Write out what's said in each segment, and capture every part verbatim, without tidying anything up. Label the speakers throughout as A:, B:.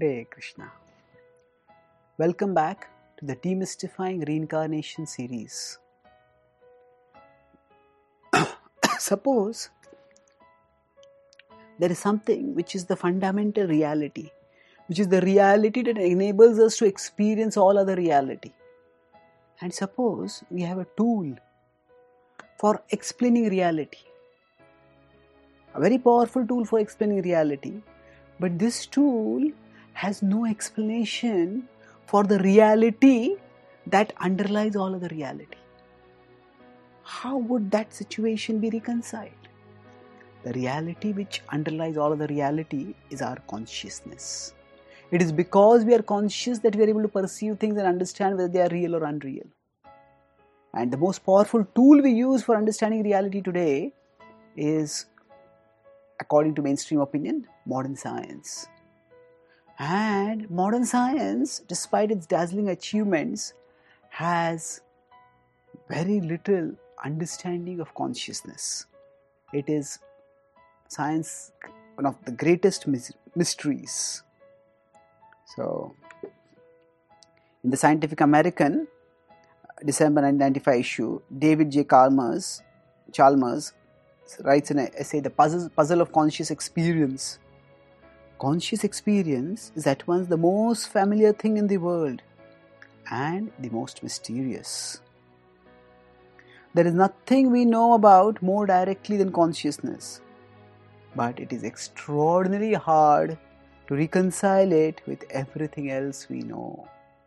A: Hare Krishna. Welcome back to the Demystifying Reincarnation series. Suppose there is something which is the fundamental reality, which is the reality that enables us to experience all other reality. And suppose we have a tool for explaining reality, a very powerful tool for explaining reality, but this tool has no explanation for the reality that underlies all other reality. How would that situation be reconciled? The reality which underlies all other reality is our consciousness. It is because we are conscious that we are able to perceive things and understand whether they are real or unreal. And the most powerful tool we use for understanding reality today is, according to mainstream opinion, modern science. And modern science, despite its dazzling achievements, has very little understanding of consciousness. It is science, one of the greatest mysteries. So, in the Scientific American, December nineteen ninety-five issue, David J. Chalmers, Chalmers writes in an essay, The Puzzle, Puzzle of Conscious Experience. Conscious experience is at once the most familiar thing in the world and the most mysterious. There is nothing we know about more directly than consciousness, but it is extraordinarily hard to reconcile it with everything else we know.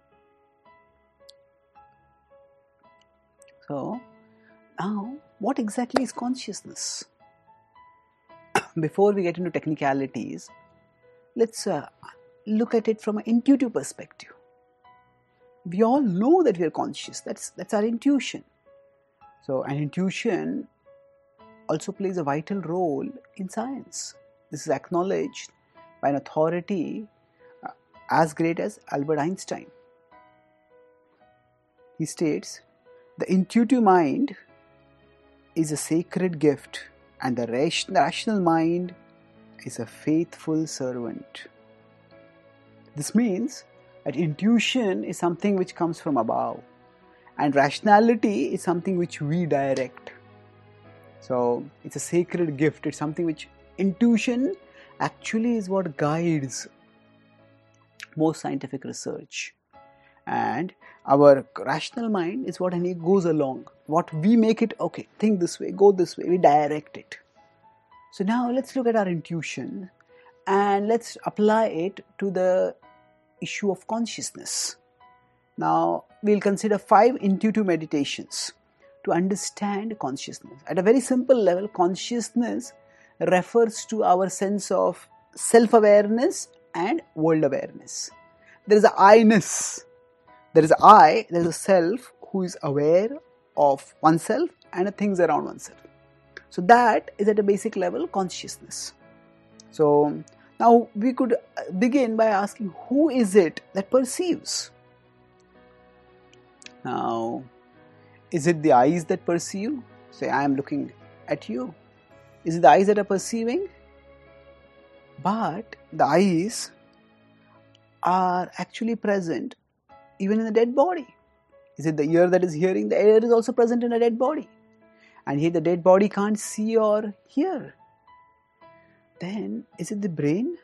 A: So, now, what exactly is consciousness? Before we get into technicalities, let's uh, look at it from an intuitive perspective. We all know that we are conscious. That's, that's our intuition. So, an intuition also plays a vital role in science. This is acknowledged by an authority uh, as great as Albert Einstein. He states, the intuitive mind is a sacred gift and the rational mind is a faithful servant. This means that intuition is something which comes from above and rationality is something which we direct. So it's a sacred gift. It's something which intuition actually is what guides most scientific research. And our rational mind is what goes along. What we make it, okay, think this way, go this way, we direct it. So now let's look at our intuition and let's apply it to the issue of consciousness. Now we'll consider five intuitive meditations to understand consciousness. At a very simple level, consciousness refers to our sense of self-awareness and world awareness. There is a I-ness. There is a I, there is a self who is aware of oneself and the things around oneself. So that is at a basic level consciousness. So now we could begin by asking, who is it that perceives? Now, is it the eyes that perceive? Say, I am looking at you. Is it the eyes that are perceiving? But the eyes are actually present even in a dead body. Is it the ear that is hearing? The ear is also present in a dead body. And here the dead body can't see or hear. Then, is it the brain?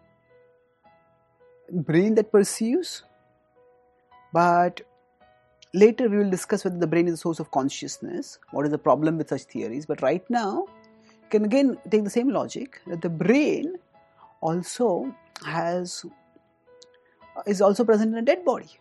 A: Brain that perceives? But later we will discuss whether the brain is the source of consciousness. What is the problem with such theories? But right now, you can again take the same logic that the brain also has is also present in a dead body.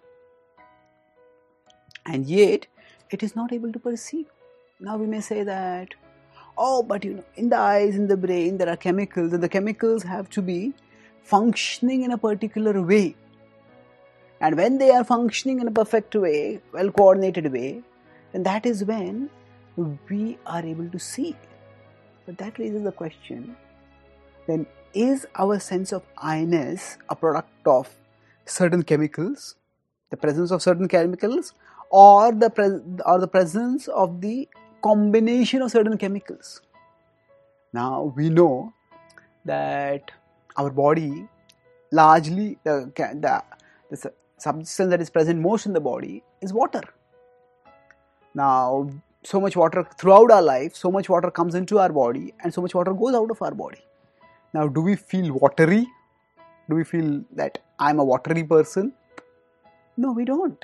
A: And yet, it is not able to perceive. Now we may say that, oh, but you know, in the eyes, in the brain, there are chemicals, and the chemicals have to be functioning in a particular way. And when they are functioning in a perfect way, well-coordinated way, then that is when we are able to see. But that raises the question, then is our sense of I-ness a product of certain chemicals, the presence of certain chemicals, or the pre- or the presence of the combination of certain chemicals? Now we know that our body largely the, the, the substance that is present most in the body is water. Now, so much water throughout our life, so much water comes into our body and so much water goes out of our body. Now, do we feel watery? Do we feel that I'm a watery person? No, we don't.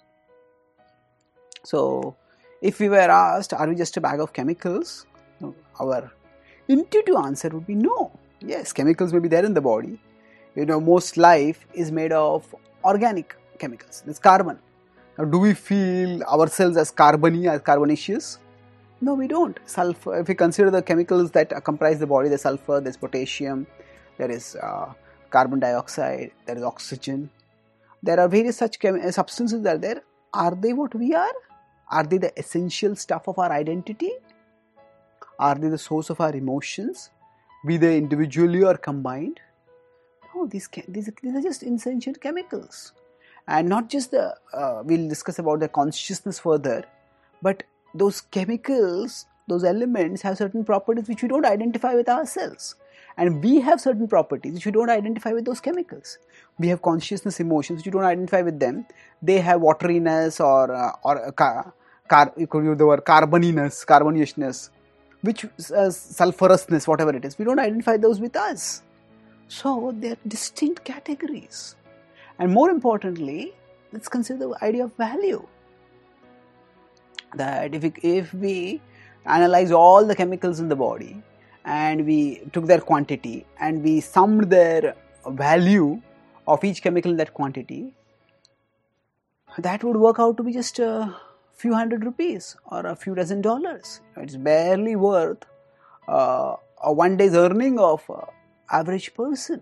A: So, if we were asked, are we just a bag of chemicals? Our intuitive answer would be no. Yes, chemicals may be there in the body. You know, most life is made of organic chemicals. There's carbon. Now, do we feel ourselves as carbony, as carbonaceous? No, we don't. Sulfur. If we consider the chemicals that comprise the body, there's sulfur, there's potassium, there is uh, carbon dioxide, there is oxygen. There are various such chem- substances that are there. Are they what we are? Are they the essential stuff of our identity? Are they the source of our emotions? Be they individually or combined? No, these, these, these are just essential chemicals. And not just the, uh, we'll discuss about the consciousness further, but those chemicals, those elements have certain properties which we don't identify with ourselves. And we have certain properties which we don't identify with those chemicals. We have consciousness, emotions which we don't identify with them. They have wateriness or, uh, or uh, car, car, you could use the word carboniness, carbonaceousness, which uh, sulfurousness, whatever it is. We don't identify those with us. So they are distinct categories. And more importantly, let's consider the idea of value. That if we, if we analyze all the chemicals in the body and we took their quantity and we summed their value of each chemical in that quantity, that would work out to be just a few hundred rupees or a few dozen dollars. It's barely worth uh, a one day's earning of an average person.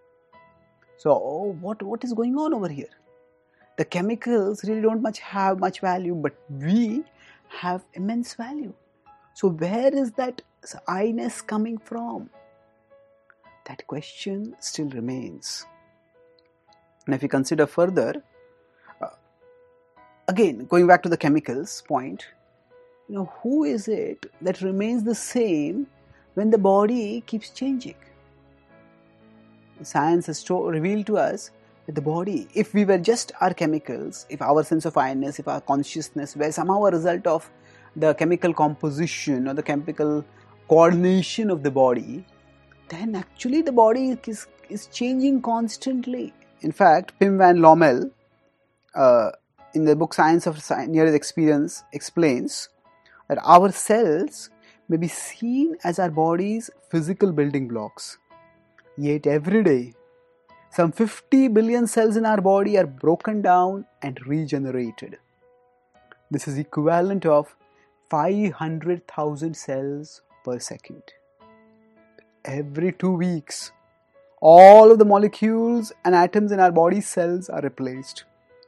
A: So oh, what, what is going on over here? The chemicals really don't much have much value, but we have immense value. So where is that I-ness coming from? That question still remains. And if you consider further, uh, again, going back to the chemicals point, you know, who is it that remains the same when the body keeps changing? Science has to- revealed to us that the body, if we were just our chemicals, if our sense of I-ness, if our consciousness were somehow a result of the chemical composition or the chemical coordination of the body, then actually the body is, is changing constantly. In fact, Pim van Lommel, uh, in the book Science of Near-Death Experience, explains that our cells may be seen as our body's physical building blocks. Yet every day, some fifty billion cells in our body are broken down and regenerated. This is equivalent of five hundred thousand cells per second. Every two weeks, all of the molecules and atoms in our body cells are replaced.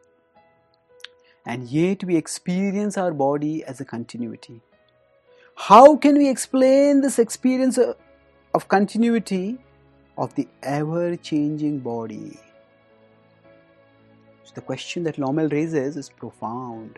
A: And yet we experience our body as a continuity. How can we explain this experience of, of continuity of the ever-changing body? So the question that Lommel raises is profound.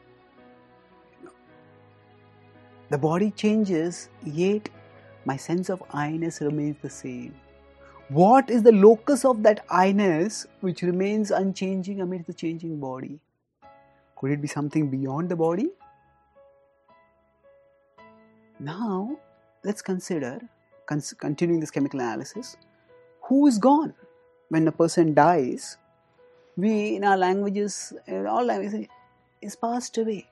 A: The body changes, yet my sense of I-ness remains the same. What is the locus of that I-ness which remains unchanging amidst the changing body? Could it be something beyond the body? Now, let's consider, cons- continuing this chemical analysis, who is gone? When a person dies, we in our languages, in all languages, is passed away.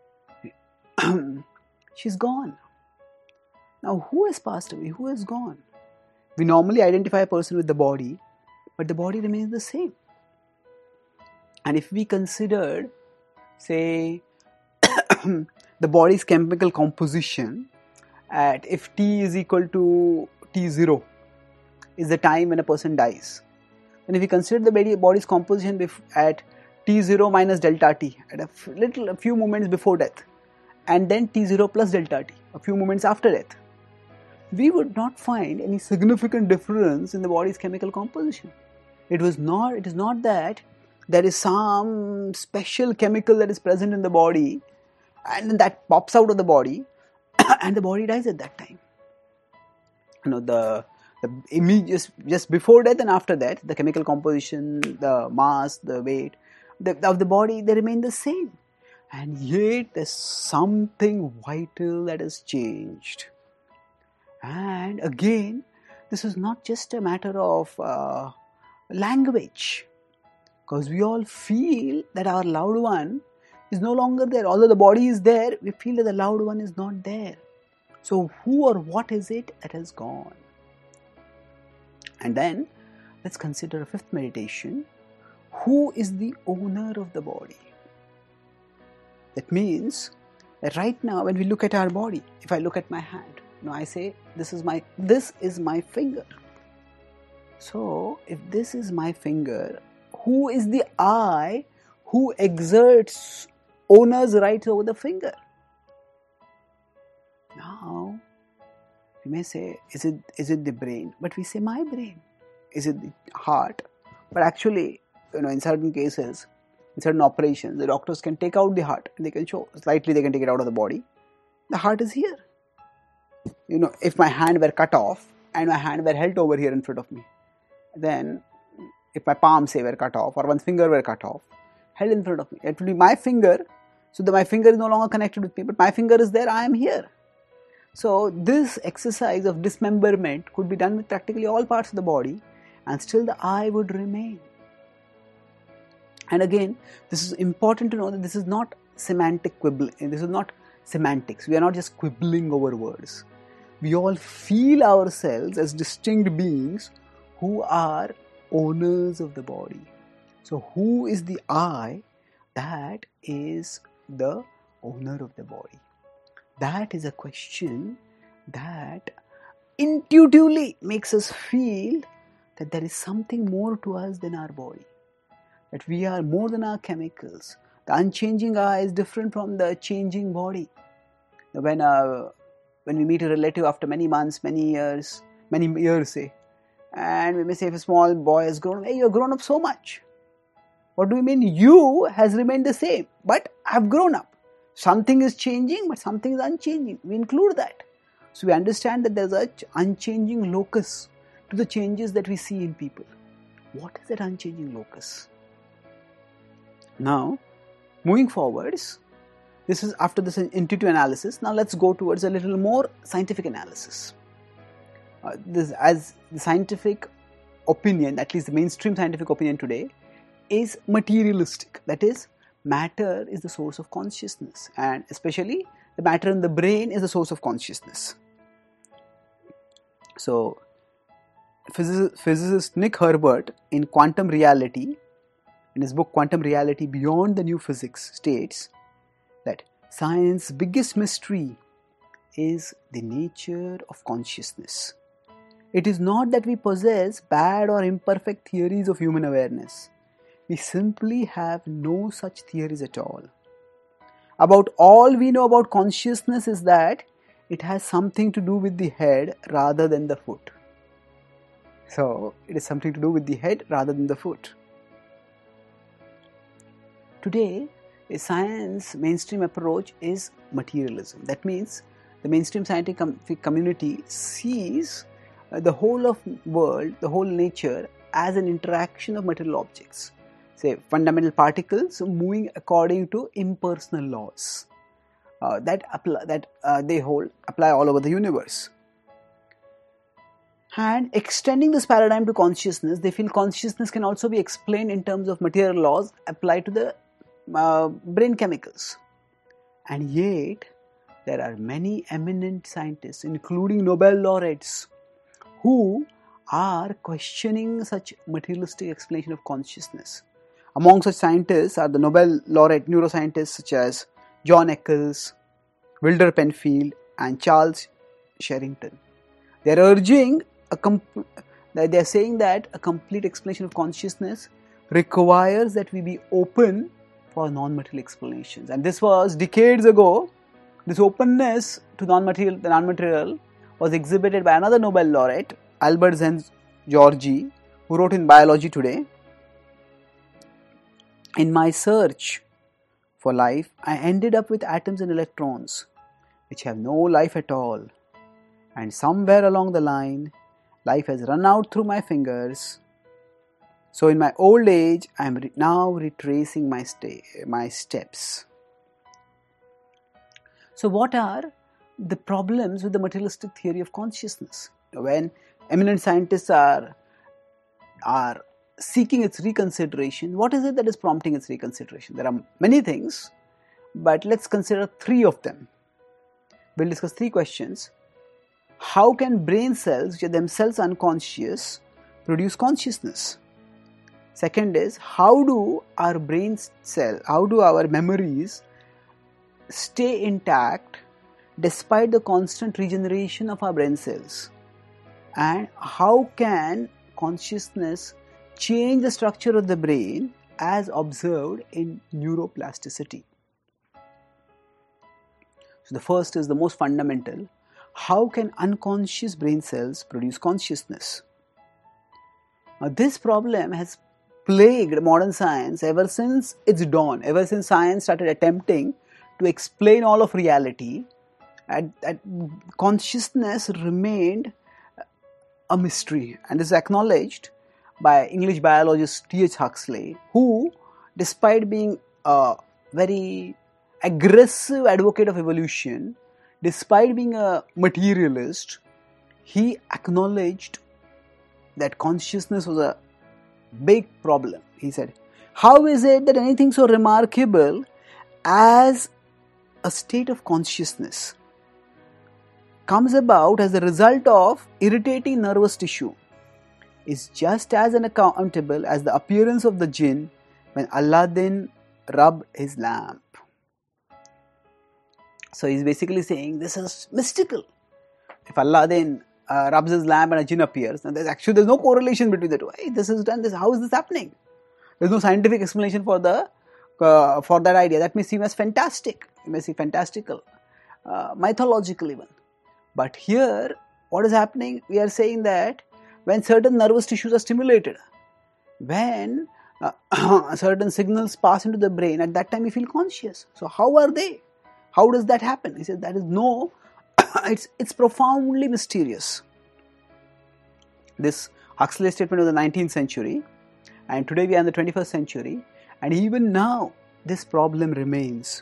A: She's gone. Now, who has passed away? Who has gone? We normally identify a person with the body, but the body remains the same. And if we considered, say, the body's chemical composition at if T is equal to T zero is the time when a person dies. And if we consider the body's composition at T zero minus delta T, at a little, a few moments before death, and then T zero plus delta T, a few moments after death, we would not find any significant difference in the body's chemical composition. It was not, it is not that there is some special chemical that is present in the body and that pops out of the body and the body dies at that time. You know, the The immediate, just, just before death and after death, the chemical composition, the mass, the weight the, of the body, they remain the same. And yet there's something vital that has changed. And again, this is not just a matter of uh, language, because we all feel that our loved one is no longer there. Although the body is there, we feel that the loved one is not there. So who or what is it that has gone? And then let's consider a fifth meditation. Who is the owner of the body? That means that right now when we look at our body, if I look at my hand, you know, I say this is my this is my finger. So if this is my finger, who is the I who exerts owner's rights over the finger? Now you may say, is it is it the brain? But we say my brain. Is it the heart? But actually, you know, in certain cases, in certain operations, the doctors can take out the heart and they can show slightly, they can take it out of the body. The heart is here. You know, if my hand were cut off and my hand were held over here in front of me, then if my palm say were cut off or one finger were cut off, held in front of me, it will be my finger. So that my finger is no longer connected with me, but my finger is there, I am here. So this exercise of dismemberment could be done with practically all parts of the body and still the I would remain. And again, this is important to know that this is not semantic quibbling. This is not semantics. We are not just quibbling over words. We all feel ourselves as distinct beings who are owners of the body. So who is the I that is the owner of the body? That is a question that intuitively makes us feel that there is something more to us than our body. That we are more than our chemicals. The unchanging I is different from the changing body. When uh, when we meet a relative after many months, many years, many years say, and we may say if a small boy has grown up, hey, you have grown up so much. What do we mean? You has remained the same, but I have grown up. Something is changing, but something is unchanging. We include that. So we understand that there is an unchanging locus to the changes that we see in people. What is that unchanging locus? Now, moving forwards, this is after this intuitive analysis. Now let's go towards a little more scientific analysis. Uh, this, as the scientific opinion, at least the mainstream scientific opinion today, is materialistic. That is, matter is the source of consciousness, and especially the matter in the brain is the source of consciousness. So, physicist, physicist Nick Herbert in Quantum Reality, in his book Quantum Reality Beyond the New Physics, states that science's biggest mystery is the nature of consciousness. It is not that we possess bad or imperfect theories of human awareness. We simply have no such theories at all. About all we know about consciousness is that it has something to do with the head rather than the foot. So, it is something to do with the head rather than the foot. Today, a science mainstream approach is materialism. That means the mainstream scientific community sees the whole of world, the whole nature as an interaction of material objects. Say fundamental particles moving according to impersonal laws uh, that apply, that uh, they hold apply all over the universe. And extending this paradigm to consciousness, they feel consciousness can also be explained in terms of material laws applied to the uh, brain chemicals. And yet, there are many eminent scientists, including Nobel laureates, who are questioning such materialistic explanation of consciousness. Among such scientists are the Nobel laureate neuroscientists such as John Eccles, Wilder Penfield, and Charles Sherrington. They are urging a comp- they are saying that a complete explanation of consciousness requires that we be open for non-material explanations. And this was decades ago. This openness to non-material, the non-material, was exhibited by another Nobel laureate, Albert Szent-Györgyi, who wrote in Biology Today, "In my search for life, I ended up with atoms and electrons, which have no life at all. And somewhere along the line, Life has run out through my fingers. So in my old age, I am re- now retracing my, sta- my steps. So what are the problems with the materialistic theory of consciousness? When eminent scientists are, are seeking its reconsideration, what is it that is prompting its reconsideration? There are many things, but let's consider three of them. We'll discuss three questions. How can brain cells, which are themselves unconscious, produce consciousness? Second is, how do our brain cells, how do our memories stay intact despite the constant regeneration of our brain cells? And how can consciousness change the structure of the brain as observed in neuroplasticity? So the first is the most fundamental. How can unconscious brain cells produce consciousness? Now, this problem has plagued modern science ever since its dawn, ever since science started attempting to explain all of reality. And, and consciousness remained a mystery, and this is acknowledged by English biologist T H Huxley, who, despite being a very aggressive advocate of evolution, despite being a materialist, he acknowledged that consciousness was a big problem. He said, how is it that anything so remarkable as a state of consciousness comes about as a result of irritating nervous tissue is just as unaccountable as the appearance of the jinn when Aladdin rubbed his lamp. So he's basically saying this is mystical. If Aladdin uh, rubs his lamp and a jinn appears, and there's actually there's no correlation between the two. Hey, this is done. This how is this happening? There's no scientific explanation for the uh, for that idea. That may seem as fantastic. It may seem fantastical, uh, mythological even. But here, what is happening? We are saying that when certain nervous tissues are stimulated, when uh, certain signals pass into the brain, at that time we feel conscious. So how are they? How does that happen? He says that is no, it's it's profoundly mysterious. This Huxley statement of the nineteenth century, and today we are in the twenty-first century, and even now this problem remains.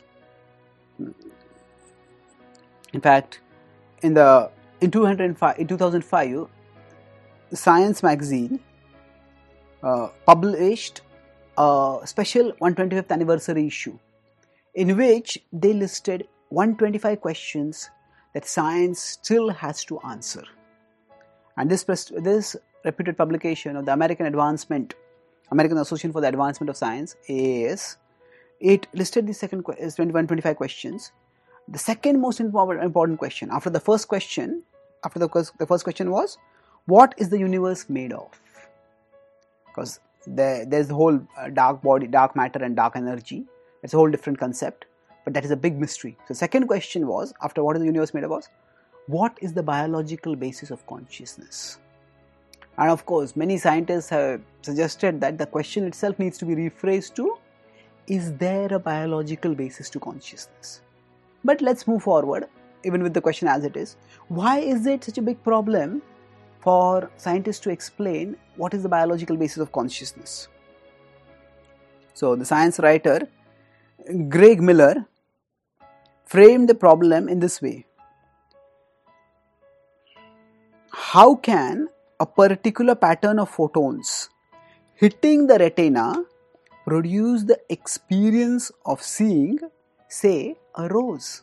A: In fact, in the in two thousand five, in two thousand five, Science magazine uh, published a special one hundred twenty-fifth anniversary issue, in which they listed one hundred twenty-five questions that science still has to answer. And this this reputed publication of the American Advancement, American Association for the Advancement of Science, A A S, it listed the second one hundred twenty-five questions. The second most important question after the first question, after the first, the first question was, what is the universe made of? Because there, there's the whole uh, dark body, dark matter and dark energy. It's a whole different concept, but that is a big mystery. So second question was, after what is the universe made of, was, what is the biological basis of consciousness? And of course, many scientists have suggested that the question itself needs to be rephrased to, is there a biological basis to consciousness? But let's move forward, even with the question as it is. Why is it such a big problem for scientists to explain what is the biological basis of consciousness? So the science writer Greg Miller framed the problem in this way. How can a particular pattern of photons hitting the retina produce the experience of seeing, say, a rose?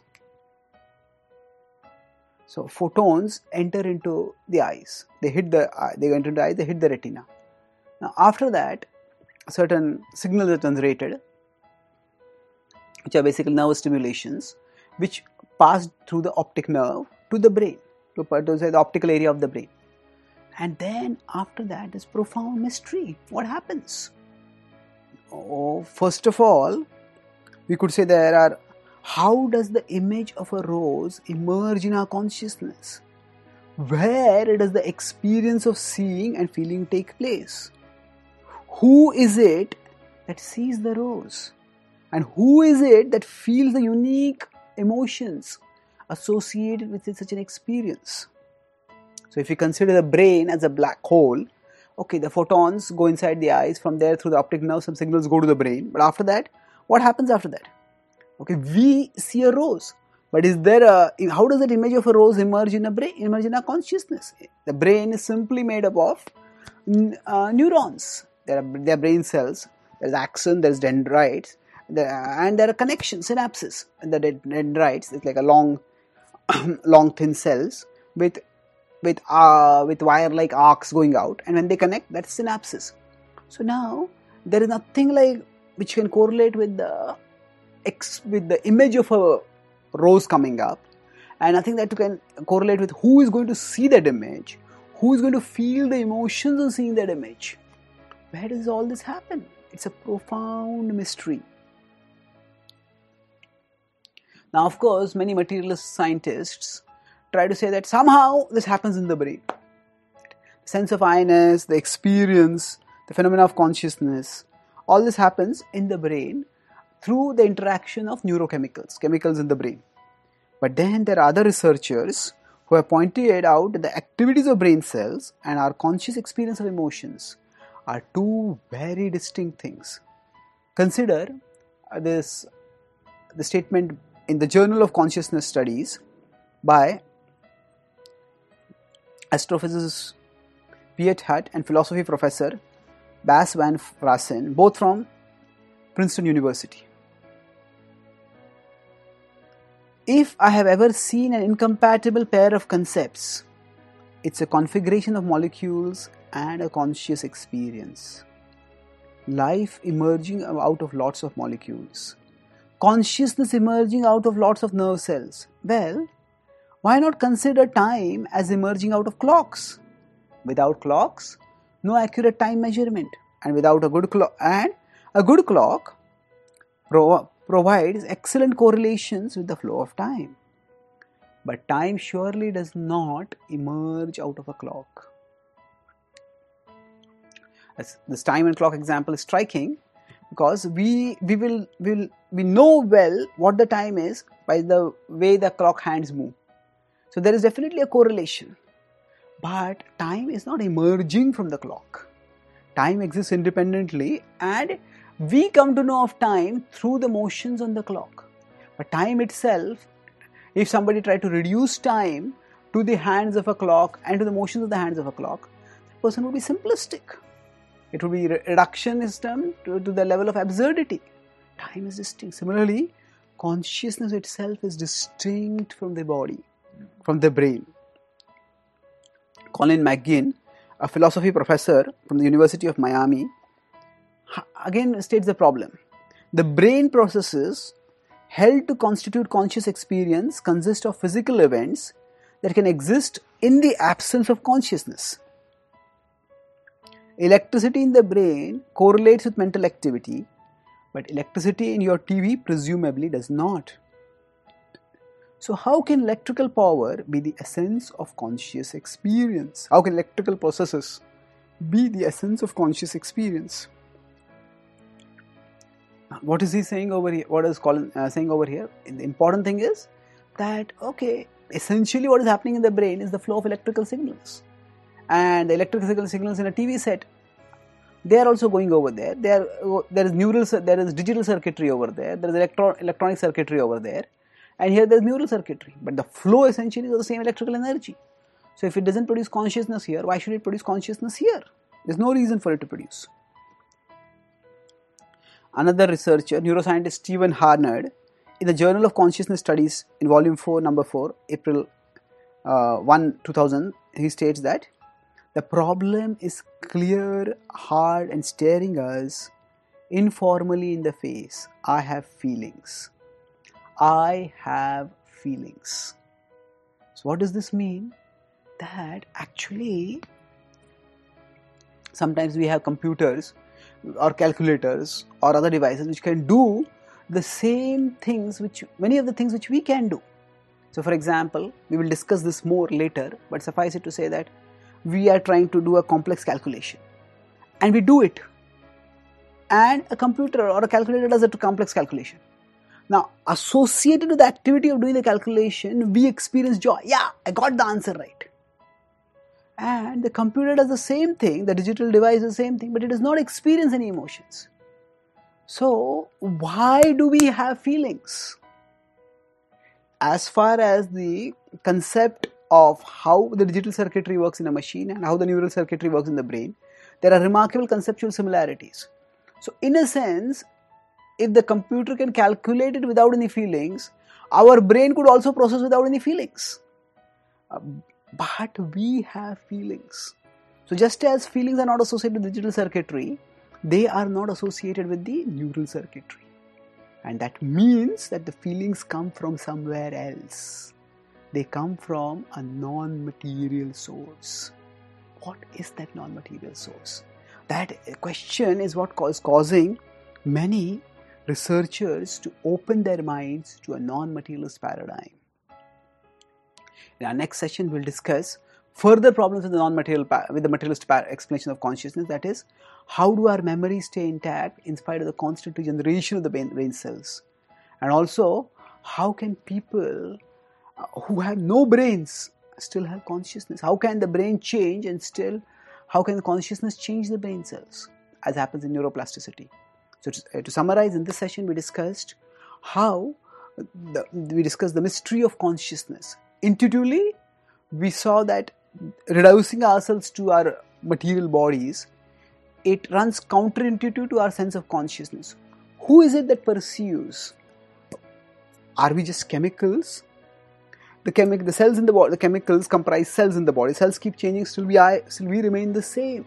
A: So photons enter into the eyes. They hit the eye, they enter the eye, they hit the retina. Now after that, certain signals are generated, which are basically nerve stimulations, which pass through the optic nerve to the brain, to, to say the optical area of the brain. And then after that, this profound mystery. What happens? Oh, first of all, we could say there are, how does the image of a rose emerge in our consciousness? Where does the experience of seeing and feeling take place? Who is it that sees the rose? And who is it that feels the unique emotions associated with such an experience? So if you consider the brain as a black hole, okay, the photons go inside the eyes, from there through the optic nerve some signals go to the brain, but after that, what happens after that? Okay, we see a rose, but is there a, how does that image of a rose emerge in a brain, emerge in our consciousness? The brain is simply made up of uh, neurons. There are, there are brain cells, there is axon, there is dendrites, there, and there are connections, synapses. And the dendrites is like a long, long thin cells with with uh, with wire-like arcs going out, and when they connect, that's synapses. So now there is nothing like which can correlate with the X with the image of a rose coming up, and nothing that can correlate with who is going to see that image, who is going to feel the emotions of seeing that image. Where does all this happen? It's a profound mystery. Now, of course, many materialist scientists try to say that somehow this happens in the brain. The sense of I-ness, the experience, the phenomena of consciousness, all this happens in the brain through the interaction of neurochemicals, chemicals in the brain. But then there are other researchers who have pointed out that the activities of brain cells and our conscious experience of emotions are two very distinct things. Consider this the statement in the Journal of Consciousness Studies by astrophysicist Piet Hut and philosophy professor Bas van Fraassen, both from Princeton University. If I have ever seen an incompatible pair of concepts, it's a configuration of molecules and a conscious experience. Life emerging out of lots of molecules. Consciousness emerging out of lots of nerve cells. Well, why not consider time as emerging out of clocks? Without clocks, no accurate time measurement, and without a good clock, and a good clock pro- provides excellent correlations with the flow of time. But time surely does not emerge out of a clock. As this time and clock example is striking because we we will will we know well what the time is by the way the clock hands move. So there is definitely a correlation. But time is not emerging from the clock. Time exists independently, and we come to know of time through the motions on the clock. But time itself, if somebody tried to reduce time to the hands of a clock and to the motions of the hands of a clock, the person would be simplistic. It would be reductionism to, to the level of absurdity. Time is distinct. Similarly, consciousness itself is distinct from the body, from the brain. Colin McGinn, a philosophy professor from the University of Miami, again states the problem. The brain processes held to constitute conscious experience consist of physical events that can exist in the absence of consciousness. Electricity in the brain correlates with mental activity, but electricity in your T V presumably does not. So how can electrical power be the essence of conscious experience? How can electrical processes be the essence of conscious experience? What is he saying over here? What is Colin uh, saying over here? The important thing is that, okay, essentially what is happening in the brain is the flow of electrical signals. And the electrical signals in a T V set, they are also going over there. They are, there is neural, there is digital circuitry over there. There is electro, electronic circuitry over there. And here there is neural circuitry. But the flow essentially is the same electrical energy. So if it doesn't produce consciousness here, why should it produce consciousness here? There is no reason for it to produce. Another researcher, neuroscientist Stephen Harnard, in the Journal of Consciousness Studies in volume four, number four, April uh, first, two thousand, he states that the problem is clear, hard and staring us informally in the face. I have feelings. I have feelings. So what does this mean? That actually sometimes we have computers or calculators or other devices which can do the same things, which many of the things which we can do. So for example, we will discuss this more later, but suffice it to say that we are trying to do a complex calculation and we do it, and a computer or a calculator does a complex calculation. Now, associated with the activity of doing the calculation, we experience joy. Yeah, I got the answer right. And the computer does the same thing, the digital device does the same thing, but it does not experience any emotions. So, why do we have feelings? As far as the concept of how the digital circuitry works in a machine and how the neural circuitry works in the brain, there are remarkable conceptual similarities. So, in a sense, if the computer can calculate it without any feelings, our brain could also process without any feelings. Uh, but we have feelings. So, just as feelings are not associated with digital circuitry, they are not associated with the neural circuitry. And that means that the feelings come from somewhere else. They come from a non-material source. What is that non-material source? That question is what is causing many researchers to open their minds to a non-materialist paradigm. In our next session, we'll discuss further problems with the non-material, with the materialist explanation of consciousness. That is, how do our memories stay intact in spite of the constant regeneration of the brain, brain cells? And also, how can people who have no brains still have consciousness? How can the brain change and still, how can the consciousness change the brain cells, as happens in neuroplasticity? So to, uh, to summarize, in this session we discussed how the, we discussed the mystery of consciousness. Intuitively, we saw that reducing ourselves to our material bodies, it runs counterintuitive to our sense of consciousness. Who is it that perceives? Are we just chemicals? The chemic, the cells in the body, the chemicals comprise cells in the body. Cells keep changing, still we, are, still we remain the same.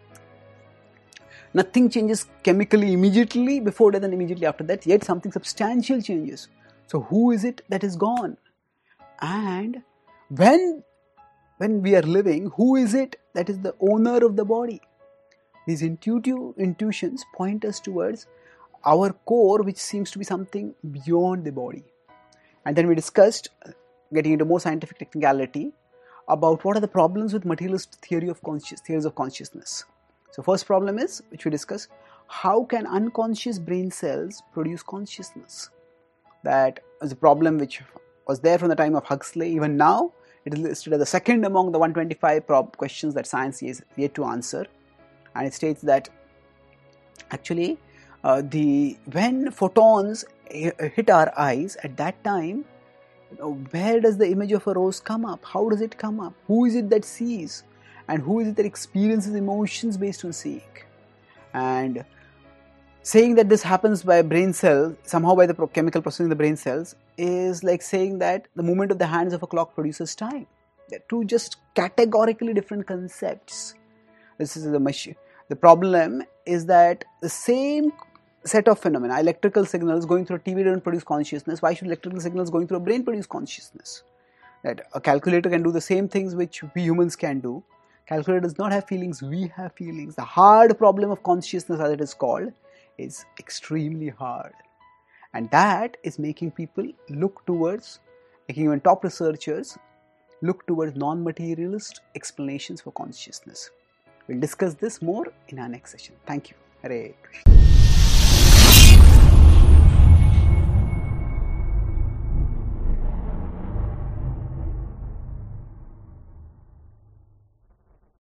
A: Nothing changes chemically immediately before death and immediately after that, yet something substantial changes. So who is it that is gone? And when, when we are living, who is it that is the owner of the body? These intuitive intuitions point us towards our core, which seems to be something beyond the body. And then we discussed, getting into more scientific technicality, about what are the problems with materialist theory of conscious, theories of consciousness. So first problem is, which we discussed, how can unconscious brain cells produce consciousness? That is a problem which was there from the time of Huxley. Even now, it is listed as the second among the one hundred twenty-five prob questions that science is yet to answer. And it states that actually, uh, the when photons hit our eyes, at that time, you know, where does the image of a rose come up? How does it come up? Who is it that sees? And who is it that experiences emotions based on seeing? And saying that this happens by a brain cell, somehow by the chemical processing of the brain cells, is like saying that the movement of the hands of a clock produces time. They're two just categorically different concepts. This is the machine. The problem is that the same set of phenomena, electrical signals going through a T V don't produce consciousness. Why should electrical signals going through a brain produce consciousness? That a calculator can do the same things which we humans can do. Calculator does not have feelings, we have feelings. The hard problem of consciousness, as it is called, is extremely hard. And that is making people look towards, making even top researchers look towards non-materialist explanations for consciousness. We'll discuss this more in our next session. Thank you. Hare Krishna.